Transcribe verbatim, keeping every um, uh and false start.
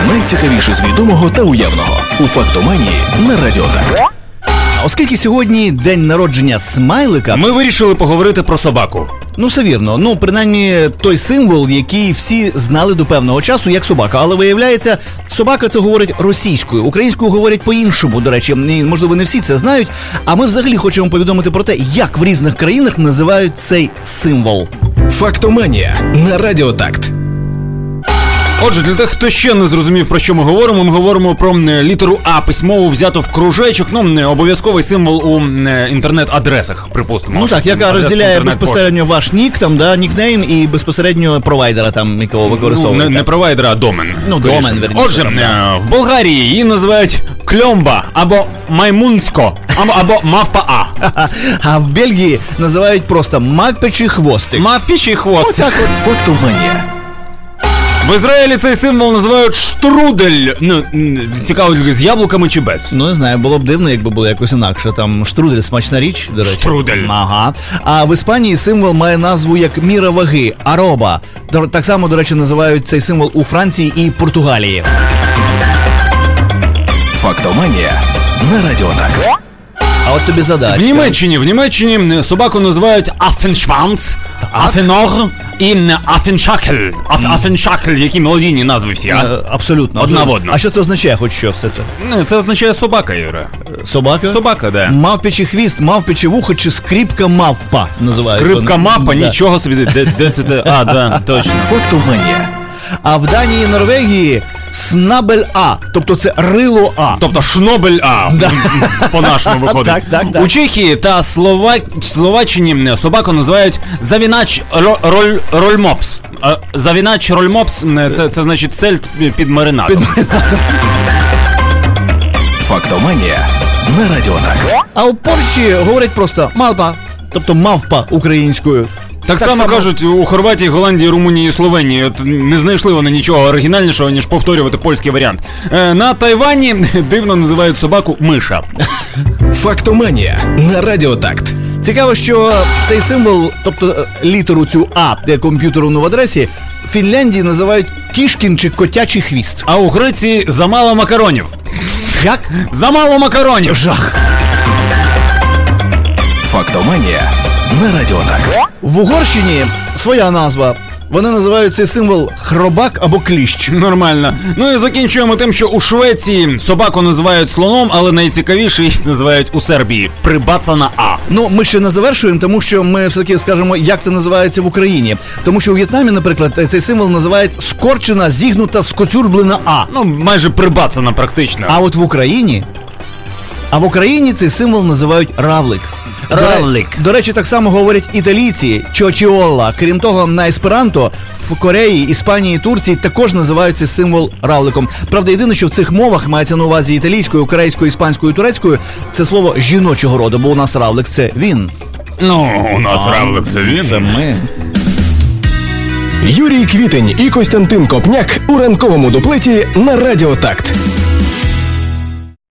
Найцікавіше з відомого та уявного у «Фактоманії» на Радіо Так. Оскільки сьогодні день народження смайлика, ми вирішили поговорити про собаку. Ну, все вірно. Ну, принаймні, той символ, який всі знали до певного часу, як собака. Але виявляється, собака це говорить російською, українською говорять по-іншому, до речі. І, можливо, не всі це знають. А ми взагалі хочемо повідомити про те, як в різних країнах називають цей символ. «Фактоманія» на Радіо Такт. Отже, для тих, хто ще не зрозумів, про що ми говоримо, ми говоримо про літеру А, письмово взято в кружечок, ну, обов'язковий символ у інтернет-адресах, припустимо. Ну так, яка розділяє безпосередньо ваш нік, там, да, нікнейм і безпосередньо провайдера, там, якого використовуєте. Ну, не, не провайдера, а домен. Ну, скоріше. Домен, верніше. Отже, там, да. в Болгарії її називають кльомба, або маймунсько, або, або мавпа А. А в Бельгії називають просто мавпячий хвостик. Мавпячий хвостик. Отак от. «Фактоманія». В Ізраїлі цей символ називають штрудель. Ну, цікаво, з яблуками чи без? Ну, не знаю, було б дивно, якби було якось інакше. Там штрудель – смачна річ, до речі. Штрудель. Ага. А в Іспанії символ має назву як міра ваги – ароба. Так само, до речі, називають цей символ у Франції і Португалії. «Фактоманія» на Радіо Так. А от тобі задачка. В Німеччині, в Німеччині собаку називають Афеншванц, Афенор і Афеншакель. Аф, Афеншакель, які мелодійні назви всі, а? Е, Абсолютно. Одна в одну. А що це означає, хоч що все це? Не, це означає собака, Юра. Собака? Собака, да. Мавпячий хвіст, мавпяче вухо чи скрипка мавпа називають. Скрипка мавпа, Да. нічого собі, де, де це те? А, да, точно. «Фактоманія». А в Данії і Норвегії снабель А, тобто це рило А. Тобто шнобель А, Да. по-нашому виходить. Так, так, так. У Чехії та Слова... Словаччині собаку називають завінач ро- роль... рольмопс. А завінач рольмопс це, це значить сельдь під маринадом. Під... «Фактоманія» на Радіо Так. А у Польщі говорять просто малпа, тобто мавпа українською. Так, так само, само кажуть у Хорватії, Голландії, Румунії і Словенії. От не знайшли вони нічого оригінальнішого, ніж повторювати польський варіант. Е, на Тайвані дивно називають собаку миша. «Фактоманія» на Радіо Такт. Цікаво, що цей символ, тобто літеру цю А, де комп'ютеру в адресі, в Фінляндії називають кішкін чи котячий хвіст. А у Греції замало макаронів. Як? Замало макаронів. Жах. «Фактоманія» на Радіо Такт. В Угорщині своя назва. Вони називають цей символ хробак або кліщ. Нормально. Ну і закінчуємо тим, що у Швеції собаку називають слоном, але найцікавіше їх називають у Сербії прибацана А. Ну, ми ще не завершуємо, тому що ми все-таки скажемо, як це називається в Україні. Тому що у В'єтнамі, наприклад, цей символ називають скорчена, зігнута, скоцюрблена А. Ну, майже прибацана практично. А от в Україні... А в Україні цей символ називають равлик. Равлик. До, до речі, так само говорять італійці чочіолла. Крім того, на есперанто в Кореї, Іспанії, Турції також називають цей символ равликом. Правда, єдине, що в цих мовах мається на увазі італійською, корейською, іспанською, турецькою, це слово жіночого роду, бо у нас равлик – це він. Ну, у нас а, равлик – це він. Це ми. Юрій Квітень і Костянтин Копняк у ранковому дуплеті на Радіо Такт.